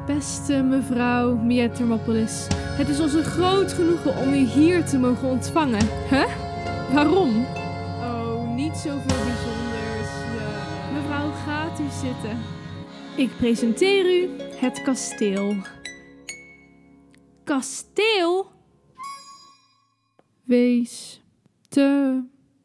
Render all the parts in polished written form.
Beste mevrouw Miette Thermopolis, het is ons een groot genoegen om u hier te mogen ontvangen. Huh? Waarom? Oh, niet zoveel bijzonders. Ja. Mevrouw, gaat u zitten. Ik presenteer u het kasteel. Kasteel? Wees te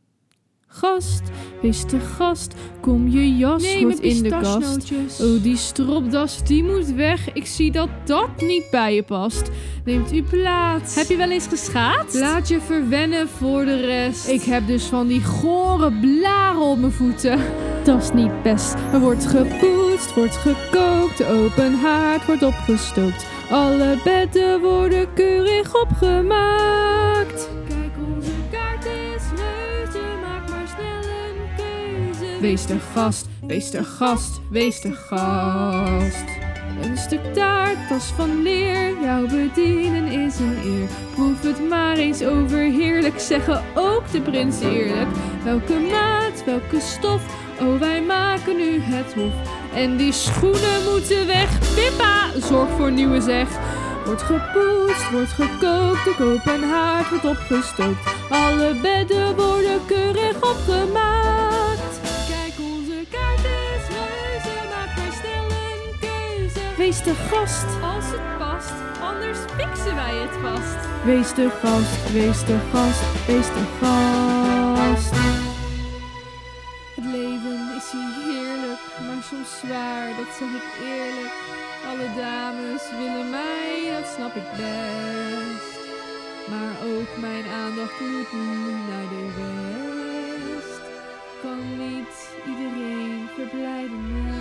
gast, kom je jas wordt in de kast. Oh, die stropdas, die moet weg. Ik zie dat dat niet bij je past. Neemt u plaats. Heb je wel eens geschaatst? Laat je verwennen voor de rest. Ik heb dus van die gore blaren op mijn voeten. Dat is niet best. Er wordt gepoetst, wordt gekookt, de open haard wordt opgestookt. Alle bedden worden keurig opgemaakt. Kijk, onze kaart is reuze, maak maar snel een keuze. Wees de gast, wees de gast, wees de gast. Een stuk taart, tas van leer, jou bedienen is een eer. Proef het maar eens overheerlijk, zeggen ook de prins eerlijk. Welke maat, welke stof, oh wij maken nu het hof. En die schoenen moeten weg, Pippa, zorg voor nieuwe zeg. Wordt gepoetst, wordt gekookt, de open haard wordt opgestookt. Alle bedden worden keurig opgemaakt. Kijk, onze kaart is reuze, maak maar snel een keuze. Wees de gast, als het past, anders fixen wij het vast. Wees de gast, wees de gast, wees de gast. Het leven is hier heerlijk, maar soms zwaar, dat zeg ik eerlijk. Alle dames willen mij, dat snap ik best. Maar ook mijn aandacht moet nu naar de rest. Kan niet iedereen verblijden.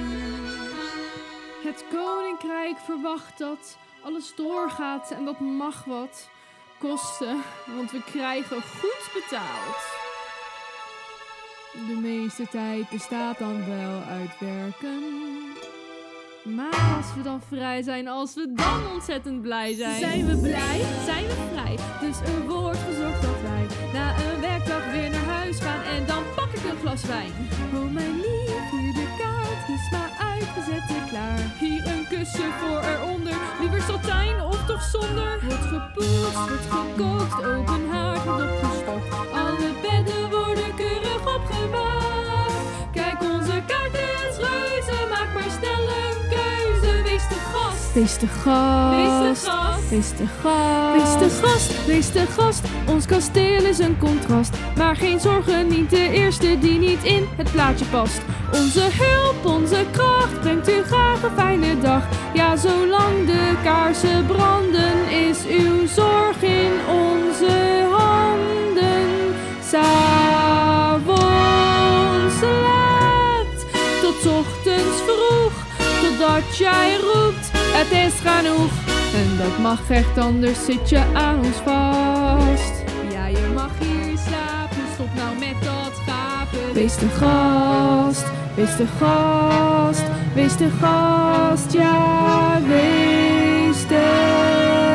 Het koninkrijk verwacht dat alles doorgaat en dat mag wat kosten, want we krijgen goed betaald. De meeste tijd bestaat dan wel uit werken. Maar als we dan vrij zijn, als we dan ontzettend blij zijn. Zijn we blij? Zijn we vrij? Dus er wordt gezorgd dat wij na een werkdag weer naar huis gaan. En dan pak ik een glas wijn. Oh mijn lief, hier de kaart is maar uitgezet en klaar. Hier een kussen voor eronder, liever satijn of toch zonder. Wordt gepoetst, wordt gekookt, open haard wordt opgestookt. Alle bedden worden keurig opgemaakt. Kijk, onze kaart is reuze, maak maar snel een keuze. Wees de gast, wees de gast, wees de gast, wees de gast, wees de gast. Ons kasteel is een contrast, maar geen zorgen, niet de eerste die niet in het plaatje past. Onze hulp, onze kracht brengt u graag een fijne dag. Ja, zolang de kaarsen branden, is uw zorg in onze handen. S'avonds laat, tot ochtends vroeg, totdat jij roept, het is genoeg. En dat mag echt, anders zit je aan ons vast. Ja, je mag hier slapen, stop nou met dat gapen. Wees de gast, wees de gast, wees de gast, ja, wees de